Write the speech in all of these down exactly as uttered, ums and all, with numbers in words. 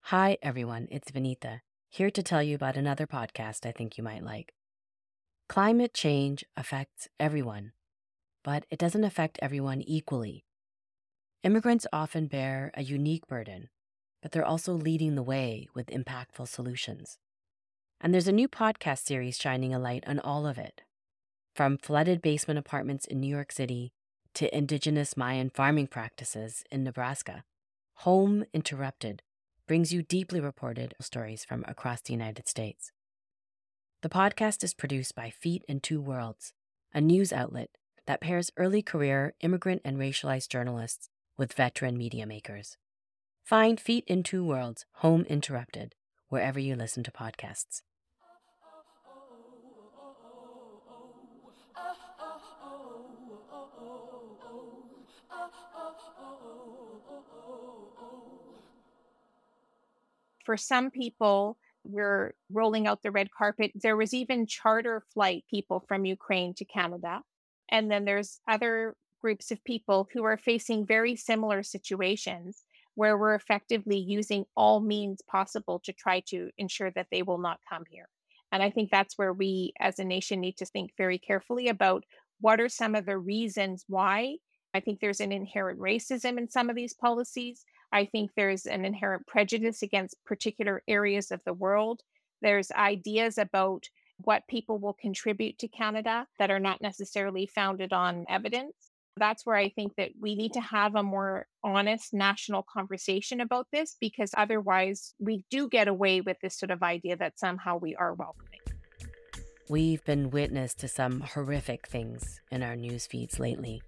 Hi, everyone. It's Vinita, here to tell you about another podcast I think you might like. Climate change affects everyone, but it doesn't affect everyone equally. Immigrants often bear a unique burden, but they're also leading the way with impactful solutions. And there's a new podcast series shining a light on all of it. From flooded basement apartments in New York City to indigenous Mayan farming practices in Nebraska, Home Interrupted brings you deeply reported stories from across the United States. The podcast is produced by Feet in Two Worlds, a news outlet that pairs early career immigrant and racialized journalists with veteran media makers. Find Feet in Two Worlds, Home Interrupted, wherever you listen to podcasts. For some people, we're rolling out the red carpet. There was even charter flight people from Ukraine to Canada. And then there's other groups of people who are facing very similar situations where we're effectively using all means possible to try to ensure that they will not come here. And I think that's where we as a nation need to think very carefully about what are some of the reasons why. I think there's an inherent racism in some of these policies. I think there's an inherent prejudice against particular areas of the world. There's ideas about what people will contribute to Canada that are not necessarily founded on evidence. That's where I think that we need to have a more honest national conversation about this, because otherwise we do get away with this sort of idea that somehow we are welcoming. We've been witness to some horrific things in our news feeds lately.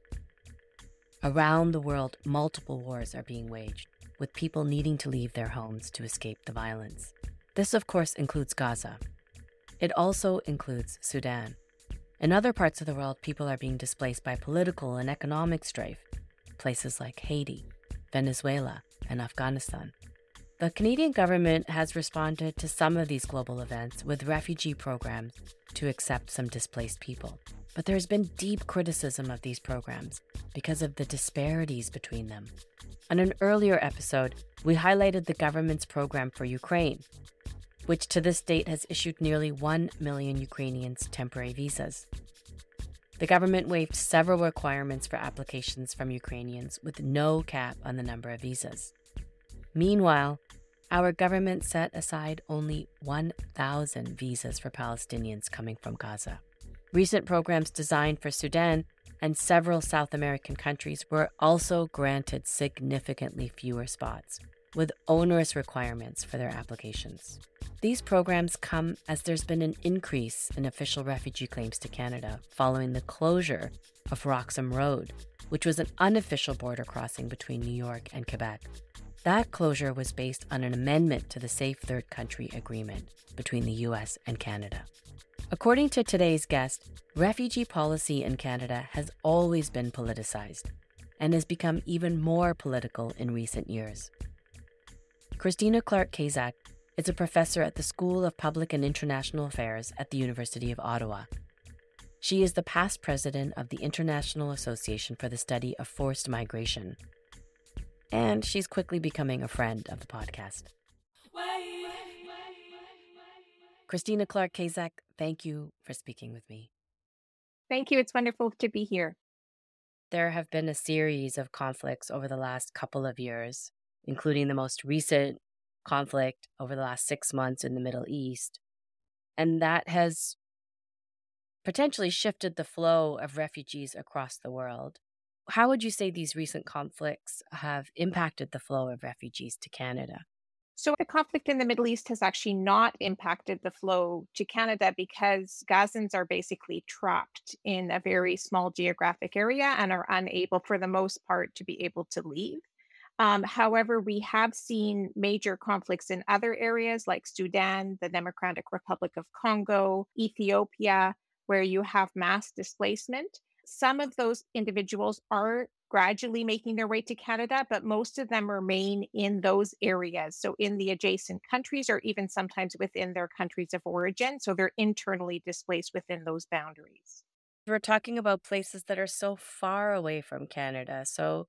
Around the world, multiple wars are being waged, with people needing to leave their homes to escape the violence. This, of course, includes Gaza. It also includes Sudan. In other parts of the world, people are being displaced by political and economic strife, places like Haiti, Venezuela, and Afghanistan. The Canadian government has responded to some of these global events with refugee programs to accept some displaced people. But there's been deep criticism of these programs because of the disparities between them. On an earlier episode, we highlighted the government's program for Ukraine, which to this date has issued nearly one million Ukrainians temporary visas. The government waived several requirements for applications from Ukrainians with no cap on the number of visas. Meanwhile, our government set aside only one thousand visas for Palestinians coming from Gaza. Recent programs designed for Sudan and several South American countries were also granted significantly fewer spots, with onerous requirements for their applications. These programs come as there's been an increase in official refugee claims to Canada following the closure of Roxham Road, which was an unofficial border crossing between New York and Quebec. That closure was based on an amendment to the Safe Third Country Agreement between the U S and Canada. According to today's guest, refugee policy in Canada has always been politicized and has become even more political in recent years. Christina Clark-Kazak is a professor at the School of Public and International Affairs at the University of Ottawa. She is the past president of the International Association for the Study of Forced Migration, and she's quickly becoming a friend of the podcast. Christina Clark-Kazak, thank you for speaking with me. Thank you. It's wonderful to be here. There have been a series of conflicts over the last couple of years, including the most recent conflict over the last six months in the Middle East. And that has potentially shifted the flow of refugees across the world. How would you say these recent conflicts have impacted the flow of refugees to Canada? So the conflict in the Middle East has actually not impacted the flow to Canada because Gazans are basically trapped in a very small geographic area and are unable, for the most part, to be able to leave. Um, however, we have seen major conflicts in other areas like Sudan, the Democratic Republic of Congo, Ethiopia, where you have mass displacement. Some of those individuals are gradually making their way to Canada, but most of them remain in those areas. So, in the adjacent countries, or even sometimes within their countries of origin. So, they're internally displaced within those boundaries. We're talking about places that are so far away from Canada. So,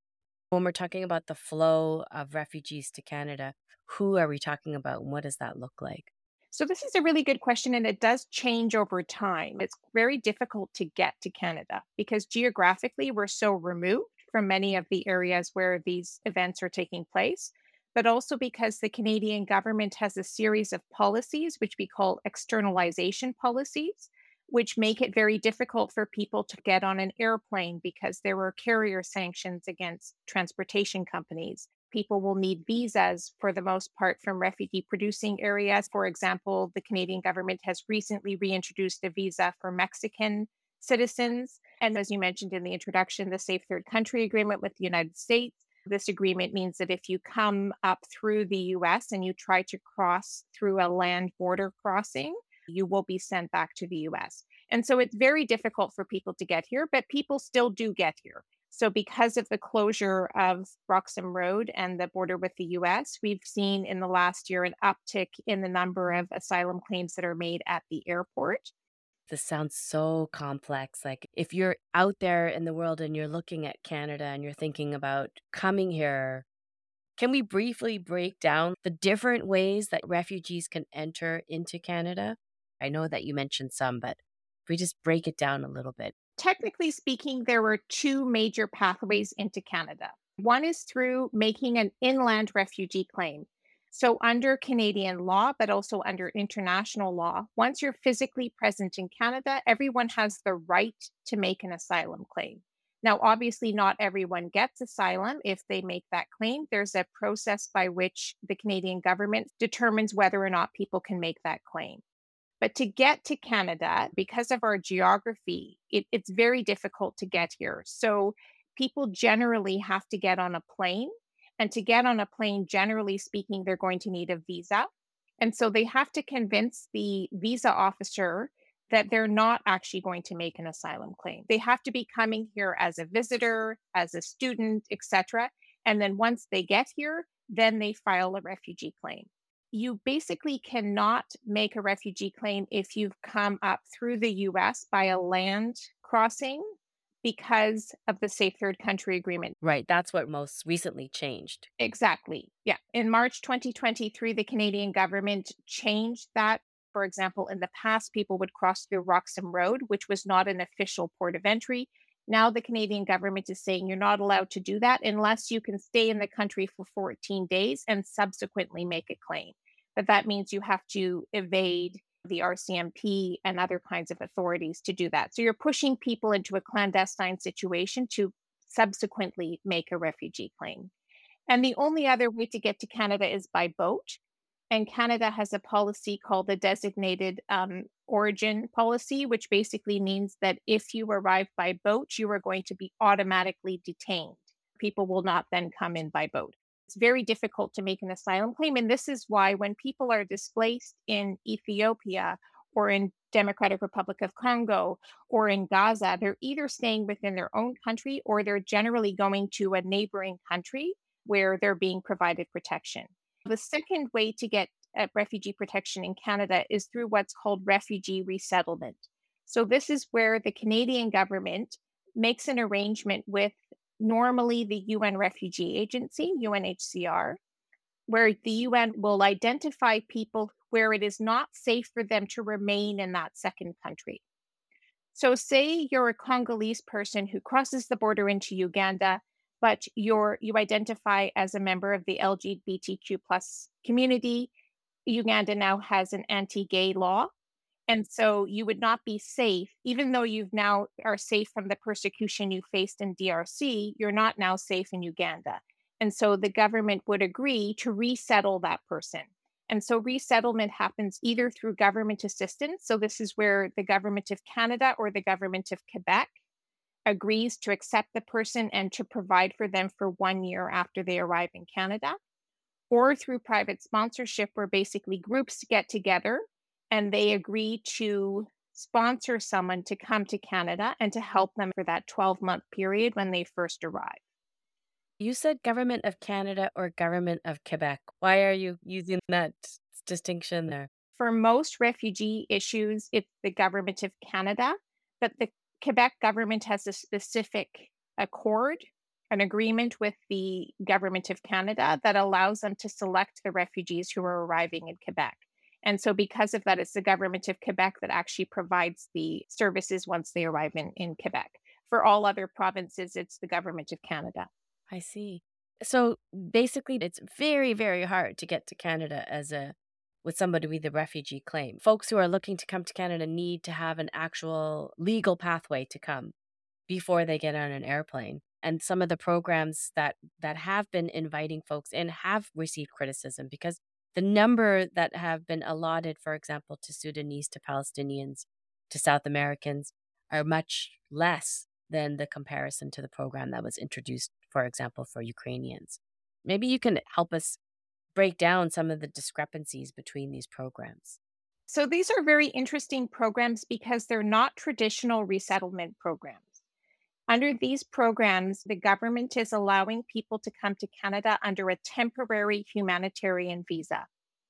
When we're talking about the flow of refugees to Canada, who are we talking about and what does that look like? So, this is a really good question, and it does change over time. It's very difficult to get to Canada because geographically, we're so removed from many of the areas where these events are taking place, but also because the Canadian government has a series of policies, which we call externalization policies, which make it very difficult for people to get on an airplane because there were carrier sanctions against transportation companies. People will need visas for the most part from refugee producing areas. For example, the Canadian government has recently reintroduced a visa for Mexican citizens. And as you mentioned in the introduction, the Safe Third Country Agreement with the United States. This agreement means that if you come up through the U S and you try to cross through a land border crossing, you will be sent back to the U S. And so it's very difficult for people to get here, but people still do get here. So, because of the closure of Roxham Road and the border with the U S, we've seen in the last year an uptick in the number of asylum claims that are made at the airport. This sounds so complex. Like, if you're out there in the world and you're looking at Canada and you're thinking about coming here, can we briefly break down the different ways that refugees can enter into Canada? I know that you mentioned some, but if we just break it down a little bit. Technically speaking, there were two major pathways into Canada. One is through making an inland refugee claim. So, under Canadian law, but also under international law, once you're physically present in Canada, everyone has the right to make an asylum claim. Now, obviously, not everyone gets asylum if they make that claim. There's a process by which the Canadian government determines whether or not people can make that claim. But to get to Canada, because of our geography, it, it's very difficult to get here. So people generally have to get on a plane. And to get on a plane, generally speaking, they're going to need a visa. And so they have to convince the visa officer that they're not actually going to make an asylum claim. They have to be coming here as a visitor, as a student, et cetera. And then once they get here, then they file a refugee claim. You basically cannot make a refugee claim if you've come up through the U S by a land crossing because of the Safe Third Country Agreement. Right. That's what most recently changed. Exactly. Yeah. In March twenty twenty-three, the Canadian government changed that. For example, in the past, people would cross through Roxham Road, which was not an official port of entry. Now, the Canadian government is saying you're not allowed to do that unless you can stay in the country for fourteen days and subsequently make a claim. But that means you have to evade the R C M P and other kinds of authorities to do that. So you're pushing people into a clandestine situation to subsequently make a refugee claim. And the only other way to get to Canada is by boat. And Canada has a policy called the designated um, origin policy, which basically means that if you arrive by boat, you are going to be automatically detained. People will not then come in by boat. It's very difficult to make an asylum claim. And this is why when people are displaced in Ethiopia or in Democratic Republic of Congo or in Gaza, they're either staying within their own country or they're generally going to a neighboring country where they're being provided protection. The second way to get uh, refugee protection in Canada is through what's called refugee resettlement. So, this is where the Canadian government makes an arrangement with normally the U N Refugee Agency, U N H C R, where the U N will identify people where it is not safe for them to remain in that second country. So, say you're a Congolese person who crosses the border into Uganda, but you're you identify as a member of the L G B T Q plus community. Uganda now has an anti-gay law. And so you would not be safe, even though you've now are safe from the persecution you faced in D R C, you're not now safe in Uganda. And so the government would agree to resettle that person. And so resettlement happens either through government assistance. So this is where the government of Canada or the government of Quebec agrees to accept the person and to provide for them for one year after they arrive in Canada, or through private sponsorship, where basically groups get together and they agree to sponsor someone to come to Canada and to help them for that twelve month period when they first arrive. You said Government of Canada or Government of Quebec. Why are you using that distinction there? For most refugee issues, it's the Government of Canada, but the Quebec government has a specific accord an agreement with the government of Canada that allows them to select the refugees who are arriving in Quebec. And so, because of that, it's the government of Quebec that actually provides the services once they arrive in, in Quebec. For all other provinces, it's the government of Canada. I see. So basically, it's very, very hard to get to Canada as a with somebody with a refugee claim. Folks who are looking to come to Canada need to have an actual legal pathway to come before they get on an airplane. And some of the programs that that have been inviting folks in have received criticism because the number that have been allotted, for example, to Sudanese, to Palestinians, to South Americans, are much less than the comparison to the program that was introduced, for example, for Ukrainians. Maybe you can help us break down some of the discrepancies between these programs. So, these are very interesting programs because they're not traditional resettlement programs. Under these programs, the government is allowing people to come to Canada under a temporary humanitarian visa.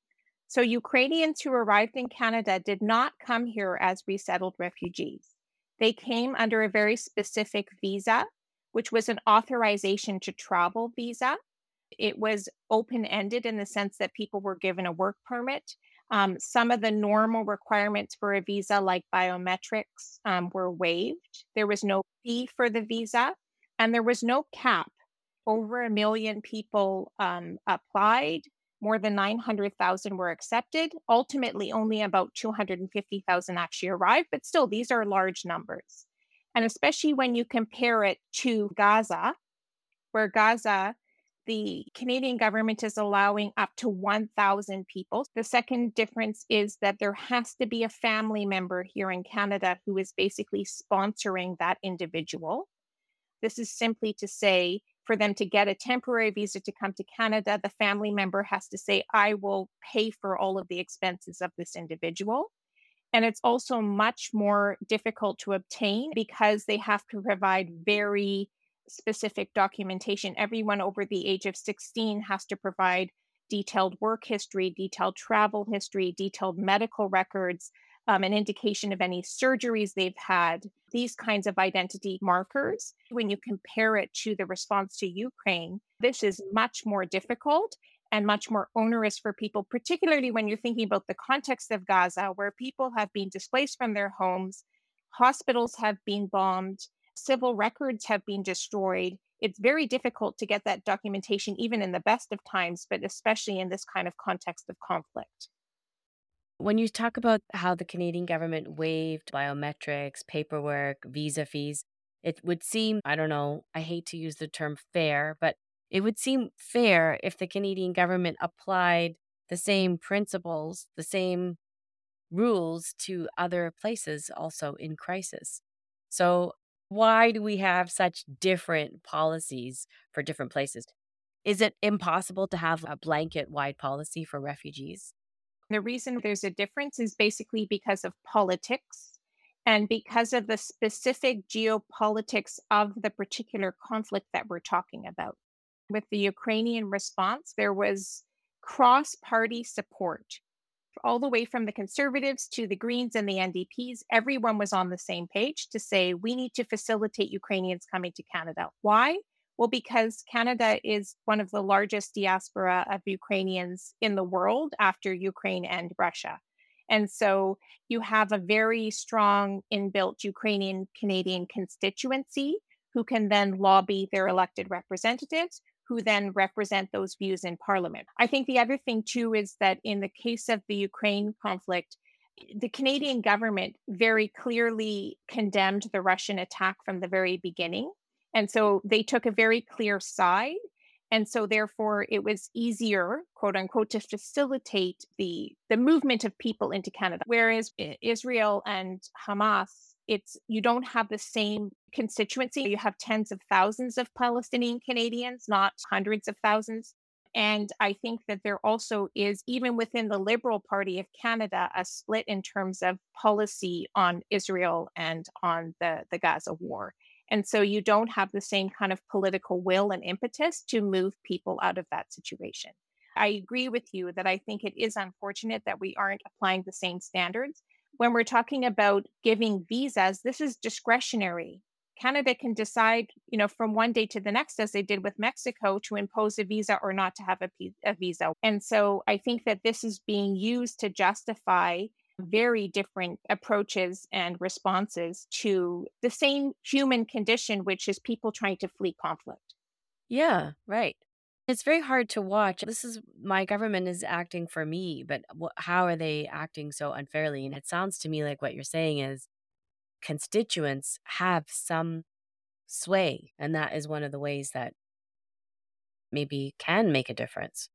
So, Ukrainians who arrived in Canada did not come here as resettled refugees. They came under a very specific visa, which was an authorization to travel visa. It was open ended in the sense that people were given a work permit. Um, some of the normal requirements for a visa, like biometrics, um, were waived. There was no fee for the visa, and there was no cap. Over a million people um, applied. More than nine hundred thousand were accepted. Ultimately, only about two hundred fifty thousand actually arrived, but still, these are large numbers. And especially when you compare it to Gaza, where Gaza, the Canadian government is allowing up to one thousand people. The second difference is that there has to be a family member here in Canada who is basically sponsoring that individual. This is simply to say, for them to get a temporary visa to come to Canada, the family member has to say, I will pay for all of the expenses of this individual. And it's also much more difficult to obtain because they have to provide very specific documentation. Everyone over the age of sixteen has to provide detailed work history, detailed travel history, detailed medical records, um, an indication of any surgeries they've had, these kinds of identity markers. When you compare it to the response to Ukraine, this is much more difficult and much more onerous for people, particularly when you're thinking about the context of Gaza, where people have been displaced from their homes, hospitals have been bombed, civil records have been destroyed. It's very difficult to get that documentation, even in the best of times, but especially in this kind of context of conflict. When you talk about how the Canadian government waived biometrics, paperwork, visa fees, it would seem, I don't know, I hate to use the term fair, but it would seem fair if the Canadian government applied the same principles, the same rules to other places also in crisis. So, why do we have such different policies for different places? Is it impossible to have a blanket wide policy for refugees? The reason there's a difference is basically because of politics and because of the specific geopolitics of the particular conflict that we're talking about. With the Ukrainian response, there was cross party support. All the way from the Conservatives to the Greens and the N D Ps, everyone was on the same page to say we need to facilitate Ukrainians coming to Canada. Why? Well, because Canada is one of the largest diaspora of Ukrainians in the world after Ukraine and Russia. And so you have a very strong inbuilt Ukrainian Canadian constituency who can then lobby their elected representatives who then represent those views in parliament. I think the other thing, too, is that in the case of the Ukraine conflict, the Canadian government very clearly condemned the Russian attack from the very beginning. And so they took a very clear side. And so therefore it was easier, quote unquote, to facilitate the, the movement of people into Canada. Whereas Israel and Hamas, it's you don't have the same constituency. You have tens of thousands of Palestinian Canadians, not hundreds of thousands. And I think that there also is, even within the Liberal Party of Canada, a split in terms of policy on Israel and on the, the Gaza war. And so you don't have the same kind of political will and impetus to move people out of that situation. I agree with you that I think it is unfortunate that we aren't applying the same standards. When we're talking about giving visas, this is discretionary. Canada can decide, you know, from one day to the next, as they did with Mexico, to impose a visa or not to have a, p- a visa. And so I think that this is being used to justify very different approaches and responses to the same human condition, which is people trying to flee conflict. Yeah, right. It's very hard to watch. This is my government is acting for me, but wh- how are they acting so unfairly? And it sounds to me like what you're saying is constituents have some sway, and that is one of the ways that maybe can make a difference.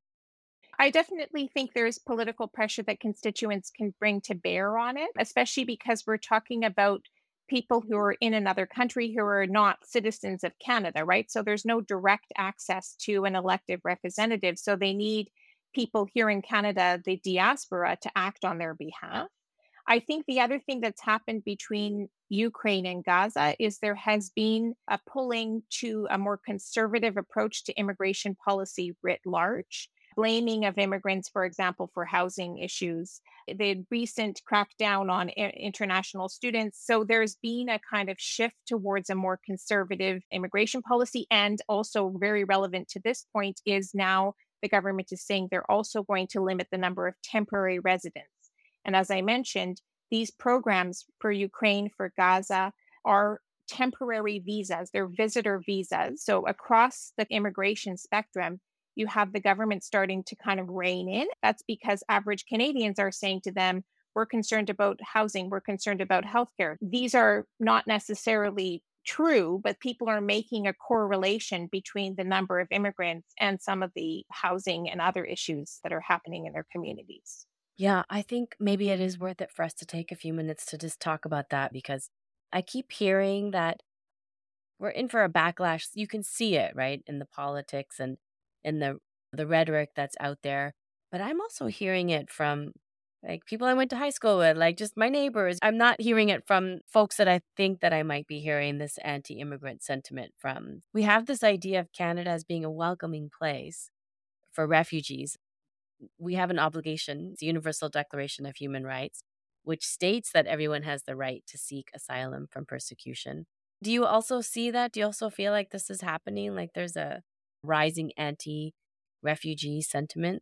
I definitely think there's political pressure that constituents can bring to bear on it, especially because we're talking about people who are in another country who are not citizens of Canada, right? So there's no direct access to an elected representative. So they need people here in Canada, the diaspora, to act on their behalf. I think the other thing that's happened between Ukraine and Gaza is there has been a pulling to a more conservative approach to immigration policy writ large, blaming of immigrants, for example, for housing issues, the recent crackdown on i- international students. So there's been a kind of shift towards a more conservative immigration policy. And also, very relevant to this point, is now the government is saying they're also going to limit the number of temporary residents. And as I mentioned, these programs for Ukraine, for Gaza, are temporary visas, they're visitor visas. So across the immigration spectrum, you have the government starting to kind of rein in. That's because average Canadians are saying to them, we're concerned about housing, we're concerned about healthcare. These are not necessarily true, but people are making a correlation between the number of immigrants and some of the housing and other issues that are happening in their communities. Yeah, I think maybe it is worth it for us to take a few minutes to just talk about that because I keep hearing that we're in for a backlash. You can see it, right, in the politics and in the the rhetoric that's out there. But I'm also hearing it from like people I went to high school with, like just my neighbors. I'm not hearing it from folks that I think that I might be hearing this anti-immigrant sentiment from. We have this idea of Canada as being a welcoming place for refugees. We have an obligation, the Universal Declaration of Human Rights, which states that everyone has the right to seek asylum from persecution. Do you also see that? Do you also feel like this is happening? Like there's a rising anti refugee sentiment?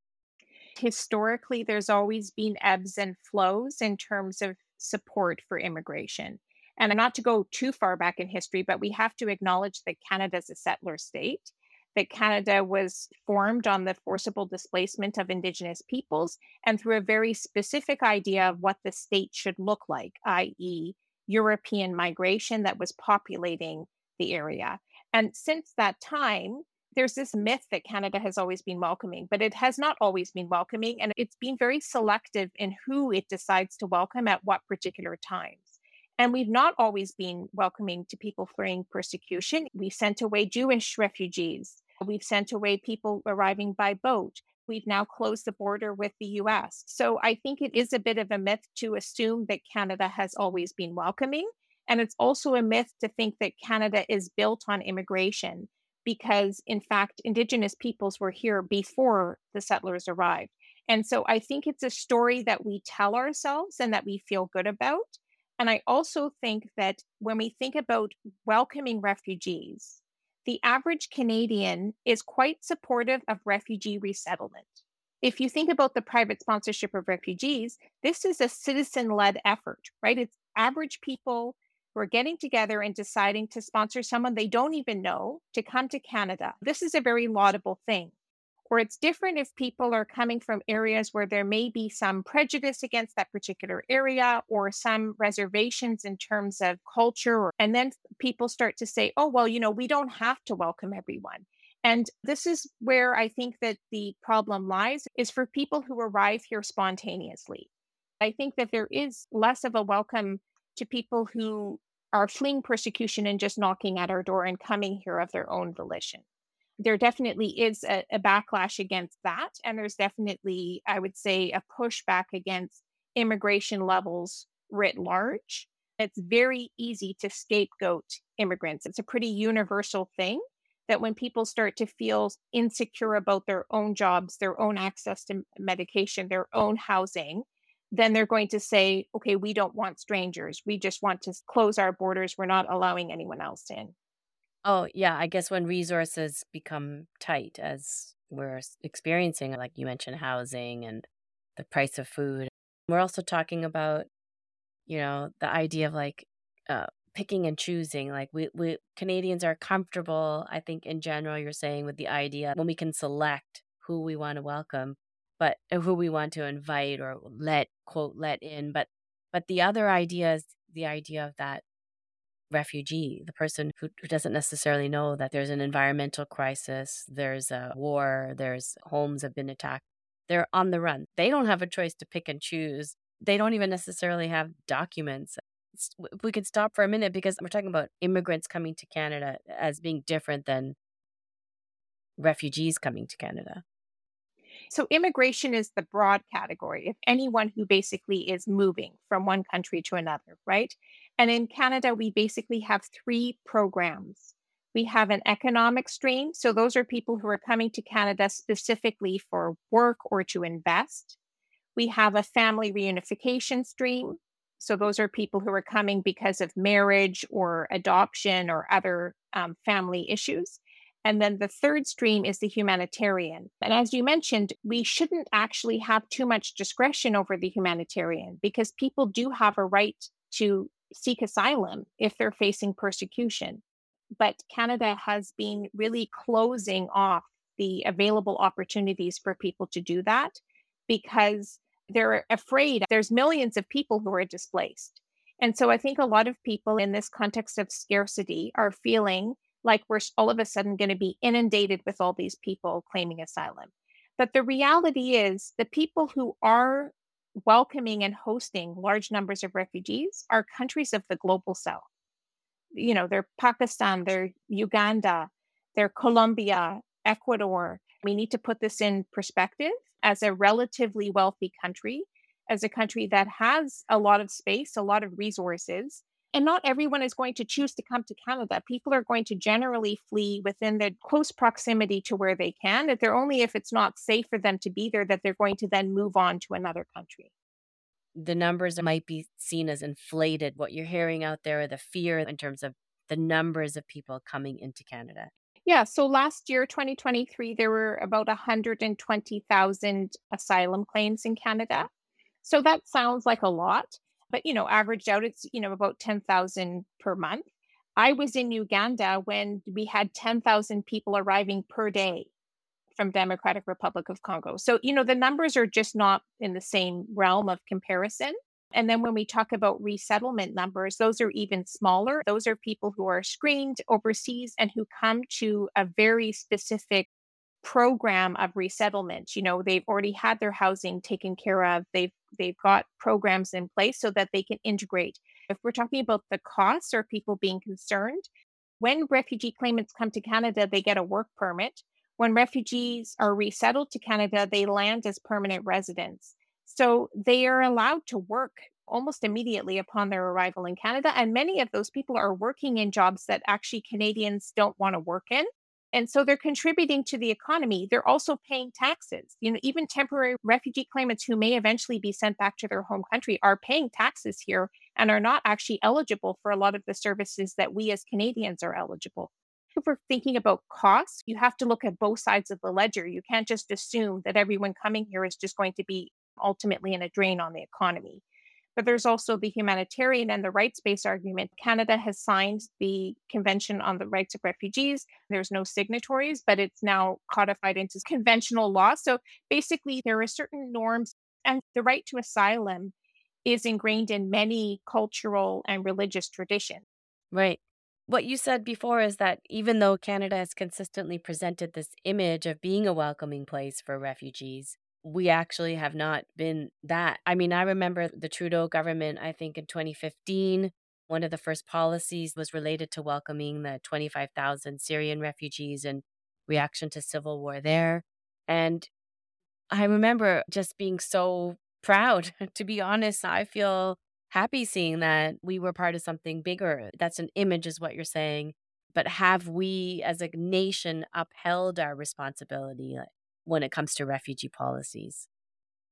Historically, there's always been ebbs and flows in terms of support for immigration. And not to go too far back in history, but we have to acknowledge that Canada is a settler state, that Canada was formed on the forcible displacement of Indigenous peoples and through a very specific idea of what the state should look like, that is, European migration that was populating the area. And since that time, there's this myth that Canada has always been welcoming, but it has not always been welcoming. And it's been very selective in who it decides to welcome at what particular times. And we've not always been welcoming to people fleeing persecution. We sent away Jewish refugees. We've sent away people arriving by boat. We've now closed the border with the U S. So I think it is a bit of a myth to assume that Canada has always been welcoming. And it's also a myth to think that Canada is built on immigration because, in fact, Indigenous peoples were here before the settlers arrived. And so I think it's a story that we tell ourselves and that we feel good about. And I also think that when we think about welcoming refugees, the average Canadian is quite supportive of refugee resettlement. If you think about the private sponsorship of refugees, this is a citizen led effort, right? It's average people who are getting together and deciding to sponsor someone they don't even know to come to Canada. This is a very laudable thing. Or it's different if people are coming from areas where there may be some prejudice against that particular area or some reservations in terms of culture. Or, and then people start to say, oh, well, you know, we don't have to welcome everyone. And this is where I think that the problem lies is for people who arrive here spontaneously. I think that there is less of a welcome to people who are fleeing persecution and just knocking at our door and coming here of their own volition. There definitely is a, a backlash against that. And there's definitely, I would say, a pushback against immigration levels writ large. It's very easy to scapegoat immigrants. It's a pretty universal thing that when people start to feel insecure about their own jobs, their own access to medication, their own housing, then they're going to say, okay, we don't want strangers. We just want to close our borders. We're not allowing anyone else in. Oh, yeah, I guess when resources become tight, as we're s- experiencing, like you mentioned, housing and the price of food. We're also talking about, you know, the idea of like uh, picking and choosing. Like we, we Canadians are comfortable, I think, in general, you're saying, with the idea when we can select who we want to welcome, but uh, who we want to invite or let, quote, let in. But but the other idea is the idea of that refugee, the person who, who doesn't necessarily know that there's an environmental crisis, there's a war, there's homes have been attacked. They're on the run. They don't have a choice to pick and choose. They don't even necessarily have documents. S- If we could stop for a minute, because we're talking about immigrants coming to Canada as being different than refugees coming to Canada. So immigration is the broad category of anyone who basically is moving from one country to another, right? And in Canada, we basically have three programs. We have an economic stream. So those are people who are coming to Canada specifically for work or to invest. We have a family reunification stream. So those are people who are coming because of marriage or adoption or other um, family issues. And then the third stream is the humanitarian. And as you mentioned, we shouldn't actually have too much discretion over the humanitarian because people do have a right to seek asylum if they're facing persecution. But Canada has been really closing off the available opportunities for people to do that because they're afraid there's millions of people who are displaced. And so I think a lot of people in this context of scarcity are feeling like we're s- all of a sudden going to be inundated with all these people claiming asylum. But the reality is the people who are welcoming and hosting large numbers of refugees are countries of the global south. You know, they're Pakistan, they're Uganda, they're Colombia, Ecuador. We need to put this in perspective as a relatively wealthy country, as a country that has a lot of space, a lot of resources. And not everyone is going to choose to come to Canada. People are going to generally flee within the close proximity to where they can. If they're only if it's not safe for them to be there, that they're going to then move on to another country. The numbers might be seen as inflated. What you're hearing out there, the fear in terms of the numbers of people coming into Canada. Yeah, so last year, twenty twenty-three, there were about one hundred twenty thousand asylum claims in Canada. So that sounds like a lot, but you know, averaged out, it's you know about ten thousand per month. I was in Uganda when we had ten thousand people arriving per day from Democratic Republic of Congo. So, you know, the numbers are just not in the same realm of comparison. And then when we talk about resettlement numbers, those are even smaller. Those are people who are screened overseas and who come to a very specific program of resettlement. You know, they've already had their housing taken care of. They've they've got programs in place so that they can integrate. If we're talking about the costs or people being concerned, when refugee claimants come to Canada, they get a work permit. When refugees are resettled to Canada, they land as permanent residents. So they are allowed to work almost immediately upon their arrival in Canada. And many of those people are working in jobs that actually Canadians don't want to work in. And so they're contributing to the economy. They're also paying taxes. You know, even temporary refugee claimants who may eventually be sent back to their home country are paying taxes here and are not actually eligible for a lot of the services that we as Canadians are eligible. If we're thinking about costs, you have to look at both sides of the ledger. You can't just assume that everyone coming here is just going to be ultimately in a drain on the economy. But there's also the humanitarian and the rights based argument. Canada has signed the Convention on the Rights of Refugees. There's no signatories, but it's now codified into conventional law. So basically, there are certain norms, and the right to asylum is ingrained in many cultural and religious traditions. Right. What you said before is that even though Canada has consistently presented this image of being a welcoming place for refugees, we actually have not been that. I mean, I remember the Trudeau government, I think in twenty fifteen, one of the first policies was related to welcoming the twenty-five thousand Syrian refugees in reaction to civil war there. And I remember just being so proud. To be honest, I feel happy seeing that we were part of something bigger. That's an image, is what you're saying. But have we as a nation upheld our responsibility, like, when it comes to refugee policies?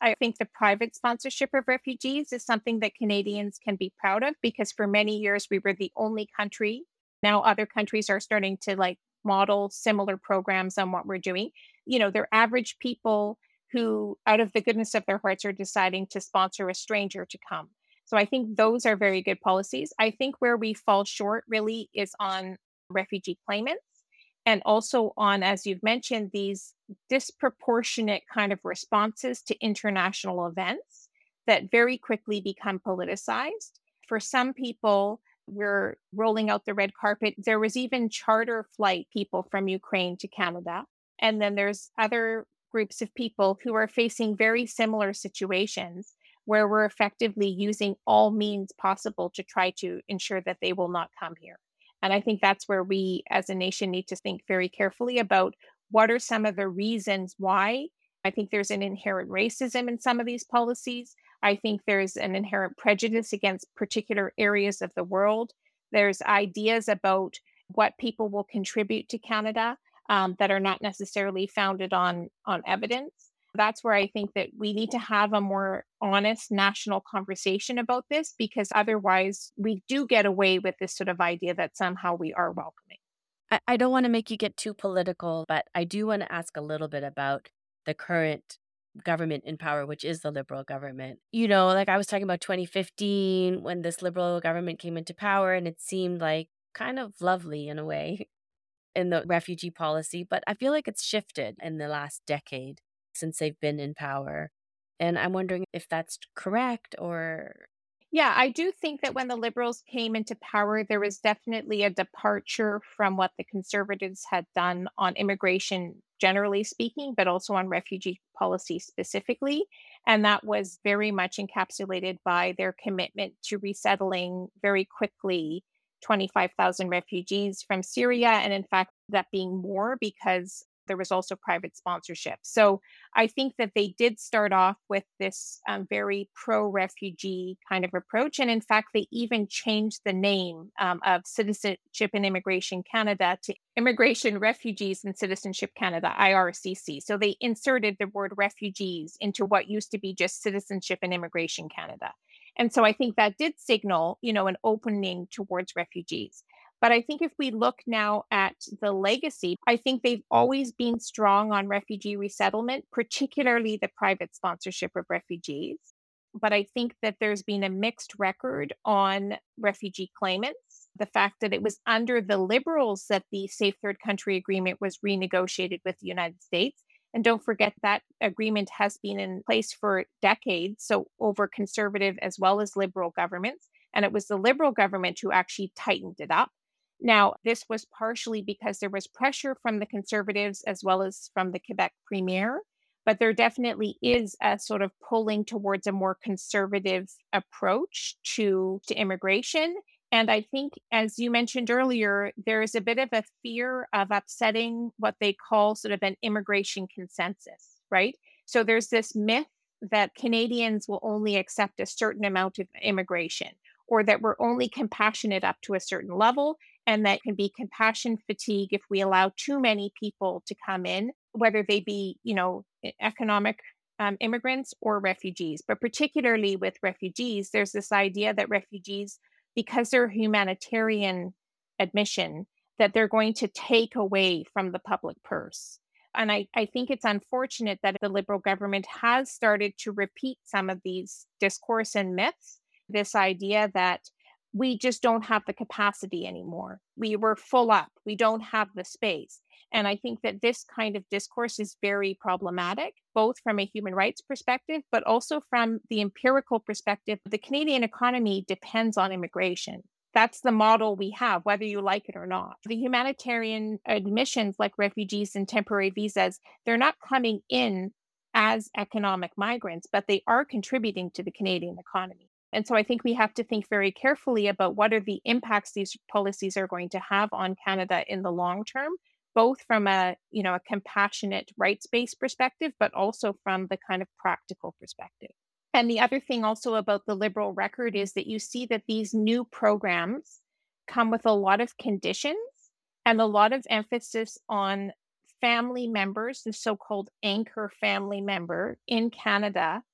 I think the private sponsorship of refugees is something that Canadians can be proud of because for many years we were the only country. Now other countries are starting to like model similar programs on what we're doing. You know, they're average people who, out of the goodness of their hearts, are deciding to sponsor a stranger to come. So I think those are very good policies. I think where we fall short really is on refugee claimants and also on, as you've mentioned, these disproportionate kind of responses to international events that very quickly become politicized. For some people, we're rolling out the red carpet. There was even charter flight people from Ukraine to Canada. And then there's other groups of people who are facing very similar situations where we're effectively using all means possible to try to ensure that they will not come here. And I think that's where we as a nation need to think very carefully about what are some of the reasons why. I think there's an inherent racism in some of these policies. I think there's an inherent prejudice against particular areas of the world. There's ideas about what people will contribute to Canada um, that are not necessarily founded on, on evidence. That's where I think that we need to have a more honest national conversation about this, because otherwise we do get away with this sort of idea that somehow we are welcoming. I, I don't want to make you get too political, but I do want to ask a little bit about the current government in power, which is the Liberal government. You know, like I was talking about twenty fifteen when this Liberal government came into power, and it seemed like kind of lovely in a way in the refugee policy, but I feel like it's shifted in the last decade since they've been in power. And I'm wondering if that's correct or. Yeah, I do think that when the Liberals came into power, there was definitely a departure from what the Conservatives had done on immigration, generally speaking, but also on refugee policy specifically. And that was very much encapsulated by their commitment to resettling very quickly twenty-five thousand refugees from Syria. And in fact, that being more because there was also private sponsorship. So I think that they did start off with this um, very pro-refugee kind of approach. And in fact, they even changed the name um, of Citizenship and Immigration Canada to Immigration, Refugees and Citizenship Canada, I R C C. So they inserted the word refugees into what used to be just Citizenship and Immigration Canada. And so I think that did signal, you know, an opening towards refugees. But I think if we look now at the legacy, I think they've always been strong on refugee resettlement, particularly the private sponsorship of refugees. But I think that there's been a mixed record on refugee claimants. The fact that it was under the Liberals that the Safe Third Country Agreement was renegotiated with the United States. And don't forget that agreement has been in place for decades, so over Conservative as well as Liberal governments. And it was the Liberal government who actually tightened it up. Now, this was partially because there was pressure from the Conservatives as well as from the Quebec Premier, but there definitely is a sort of pulling towards a more conservative approach to, to immigration. And I think, as you mentioned earlier, there is a bit of a fear of upsetting what they call sort of an immigration consensus, right? So there's this myth that Canadians will only accept a certain amount of immigration, or that we're only compassionate up to a certain level, and that can be compassion fatigue if we allow too many people to come in, whether they be, you know, economic um, immigrants or refugees. But particularly with refugees, there's this idea that refugees, because they're humanitarian admission, that they're going to take away from the public purse. And I, I think it's unfortunate that the Liberal government has started to repeat some of these discourse and myths. This idea that we just don't have the capacity anymore. We were full up. We don't have the space. And I think that this kind of discourse is very problematic, both from a human rights perspective, but also from the empirical perspective. The Canadian economy depends on immigration. That's the model we have, whether you like it or not. The humanitarian admissions, like refugees and temporary visas, they're not coming in as economic migrants, but they are contributing to the Canadian economy. And so I think we have to think very carefully about what are the impacts these policies are going to have on Canada in the long term, both from a, you know, a compassionate rights-based perspective, but also from the kind of practical perspective. And the other thing also about the Liberal record is that you see that these new programs come with a lot of conditions and a lot of emphasis on family members, the so-called anchor family member in Canada,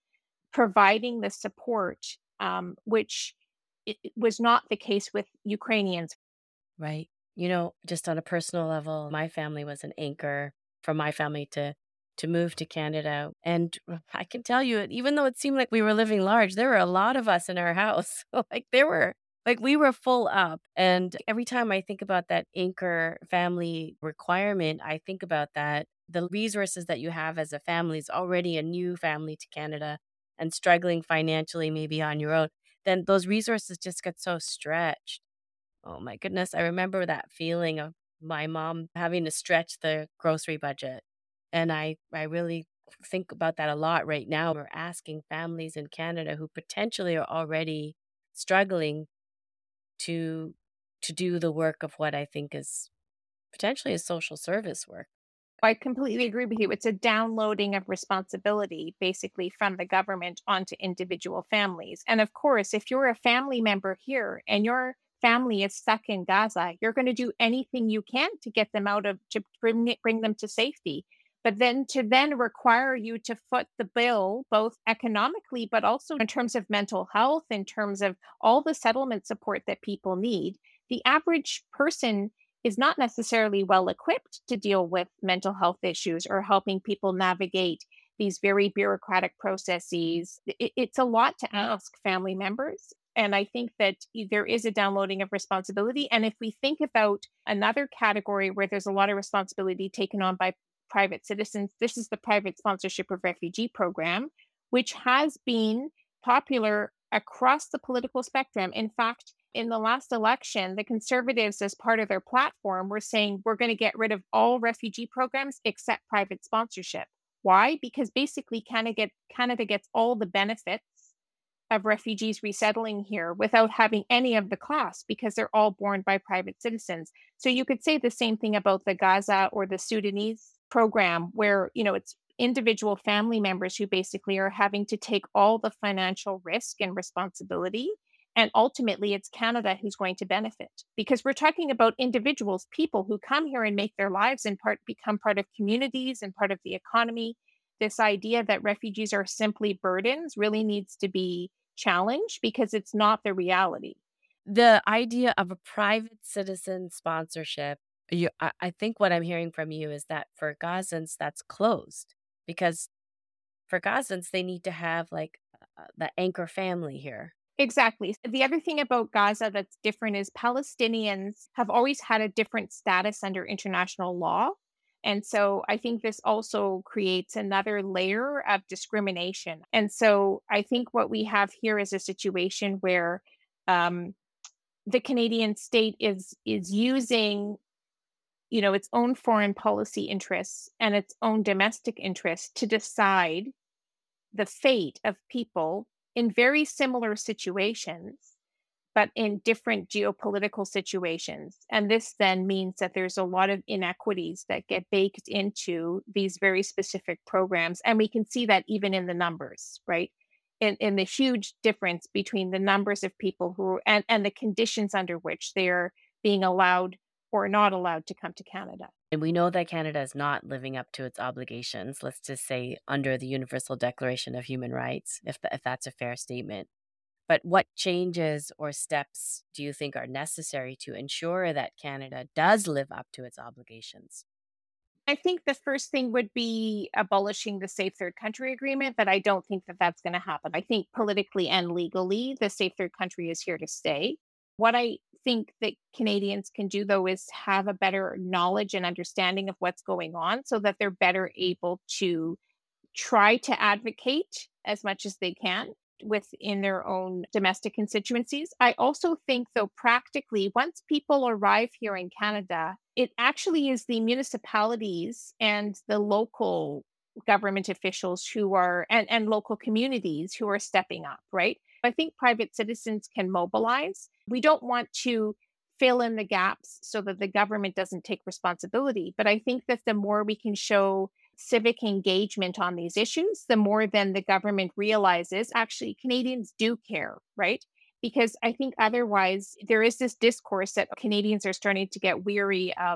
providing the support, um, which it, it was not the case with Ukrainians. Right. You know, just on a personal level, my family was an anchor for my family to to move to Canada. And uh, I can tell you, even though it seemed like we were living large, there were a lot of us in our house. Like there were like we were full up. And every time I think about that anchor family requirement, I think about that the resources that you have as a family is already a new family to Canada and struggling financially maybe on your own, then those resources just get so stretched. Oh my goodness, I remember that feeling of my mom having to stretch the grocery budget, and I I really think about that a lot right now. We're asking families in Canada who potentially are already struggling to to do the work of what I think is potentially a social service work. I completely agree with you. It's a downloading of responsibility, basically, from the government onto individual families. And of course, if you're a family member here and your family is stuck in Gaza, you're going to do anything you can to get them out of, to bring, it- bring them to safety. But then to then require you to foot the bill, both economically, but also in terms of mental health, in terms of all the settlement support that people need, the average person is not necessarily well equipped to deal with mental health issues or helping people navigate these very bureaucratic processes. It, it's a lot to ask family members. And I think that y- there is a downloading of responsibility. And if we think about another category where there's a lot of responsibility taken on by private citizens, this is the private sponsorship of refugee program, which has been popular across the political spectrum. In fact, in the last election, the Conservatives, as part of their platform, were saying we're going to get rid of all refugee programs except private sponsorship. Why? Because basically Canada, get, Canada gets all the benefits of refugees resettling here without having any of the costs because they're all borne by private citizens. So you could say the same thing about the Gaza or the Sudanese program, where, you know, it's individual family members who basically are having to take all the financial risk and responsibility. And ultimately, it's Canada who's going to benefit because we're talking about individuals, people who come here and make their lives and part become part of communities and part of the economy. This idea that refugees are simply burdens really needs to be challenged because it's not the reality. The idea of a private citizen sponsorship, you, I, I think what I'm hearing from you is that for Gazans, that's closed because for Gazans, they need to have like uh, the anchor family here. Exactly. The other thing about Gaza that's different is Palestinians have always had a different status under international law. And so I think this also creates another layer of discrimination. And so I think what we have here is a situation where um, the Canadian state is is using, you know, its own foreign policy interests and its own domestic interests to decide the fate of people in very similar situations, but in different geopolitical situations. And this then means that there's a lot of inequities that get baked into these very specific programs. And we can see that even in the numbers, right? In, in the huge difference between the numbers of people who and, and the conditions under which they're being allowed or not allowed to come to Canada. And we know that Canada is not living up to its obligations, let's just say under the Universal Declaration of Human Rights, if, th- if that's a fair statement. But what changes or steps do you think are necessary to ensure that Canada does live up to its obligations? I think the first thing would be abolishing the Safe Third Country Agreement, but I don't think that that's going to happen. I think politically and legally, the Safe Third Country is here to stay. What I think that Canadians can do, though, is have a better knowledge and understanding of what's going on so that they're better able to try to advocate as much as they can within their own domestic constituencies. I also think, though, practically, once people arrive here in Canada, it actually is the municipalities and the local government officials who are, and, and local communities who are stepping up, right? I think private citizens can mobilize. We don't want to fill in the gaps so that the government doesn't take responsibility. But I think that the more we can show civic engagement on these issues, the more then the government realizes actually Canadians do care, right? Because I think otherwise there is this discourse that Canadians are starting to get weary of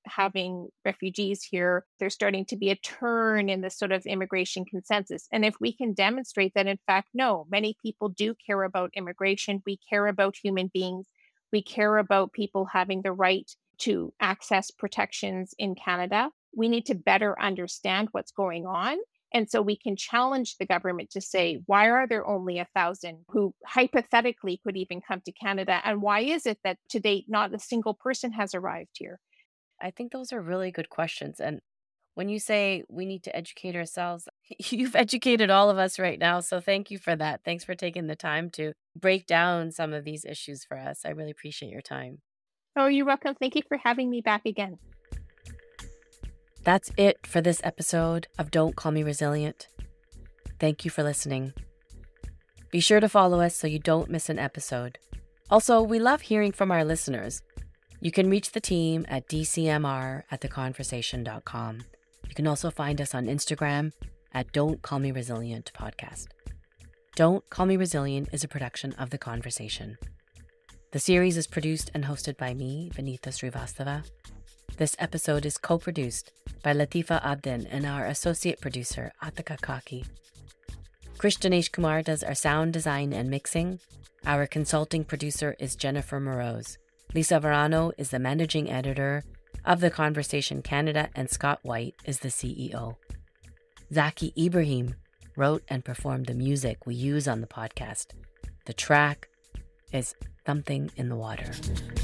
having refugees here. There's starting to be a turn in the sort of immigration consensus. And if we can demonstrate that, in fact, no, many people do care about immigration. We care about human beings. We care about people having the right to access protections in Canada. We need to better understand what's going on. And so we can challenge the government to say, why are there only a thousand who hypothetically could even come to Canada? And why is it that to date, not a single person has arrived here? I think those are really good questions. And when you say we need to educate ourselves, you've educated all of us right now. So thank you for that. Thanks for taking the time to break down some of these issues for us. I really appreciate your time. Oh, you're welcome. Thank you for having me back again. That's it for this episode of Don't Call Me Resilient. Thank you for listening. Be sure to follow us so you don't miss an episode. Also, we love hearing from our listeners. You can reach the team at d c m r at the conversation dot com. You can also find us on Instagram at Don't Call Me Resilient Podcast. Don't Call Me Resilient is a production of The Conversation. The series is produced and hosted by me, Vinitha Srivastava. This episode is co-produced by Latifa Abdin and our associate producer, Atika Kaki. Krish Dinesh Kumar does our sound design and mixing. Our consulting producer is Jennifer Moroz. Lisa Verano is the managing editor of The Conversation Canada, and Scott White is the C E O. Zaki Ibrahim wrote and performed the music we use on the podcast. The track is Something in the Water.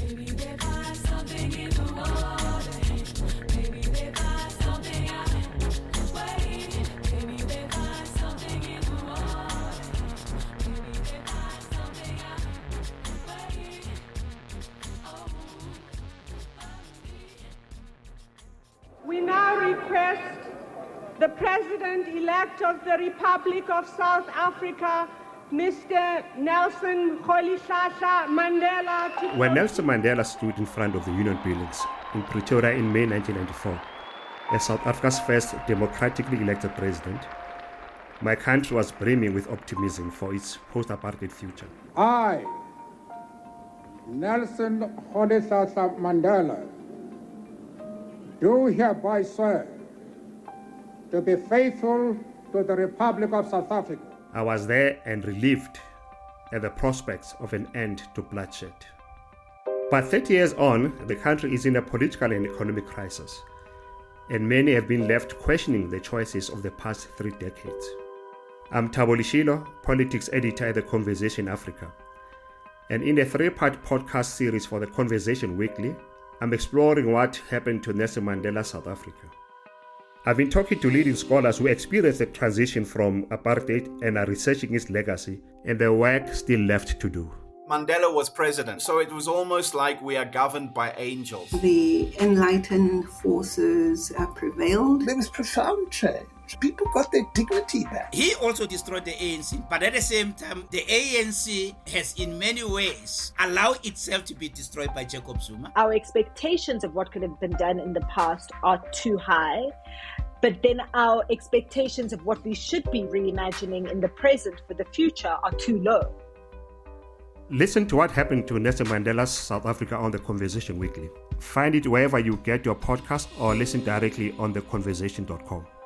We now request the President-elect of the Republic of South Africa, Mister Nelson Rolihlahla Mandela. To when Nelson Mandela stood in front of the Union buildings in Pretoria in May nineteen ninety-four, as South Africa's first democratically elected president, my country was brimming with optimism for its post-apartheid future. I, Nelson Rolihlahla Mandela, do hereby swear to be faithful to the Republic of South Africa. I was there and relieved at the prospects of an end to bloodshed. But thirty years on, the country is in a political and economic crisis, and many have been left questioning the choices of the past three decades. I'm Thabo Lishilo, politics editor at The Conversation Africa, and in a three-part podcast series for The Conversation Weekly, I'm exploring what happened to Nelson Mandela, South Africa. I've been talking to leading scholars who experienced the transition from apartheid and are researching its legacy and the work still left to do. Mandela was president, so it was almost like we are governed by angels. The enlightened forces uh, prevailed. There was profound change. People got their dignity back. He also destroyed the A N C, but at the same time, the A N C has in many ways allowed itself to be destroyed by Jacob Zuma. Our expectations of what could have been done in the past are too high, but then our expectations of what we should be reimagining in the present for the future are too low. Listen to what happened to Nelson Mandela's South Africa on The Conversation Weekly. Find it wherever you get your podcast or listen directly on the conversation dot com.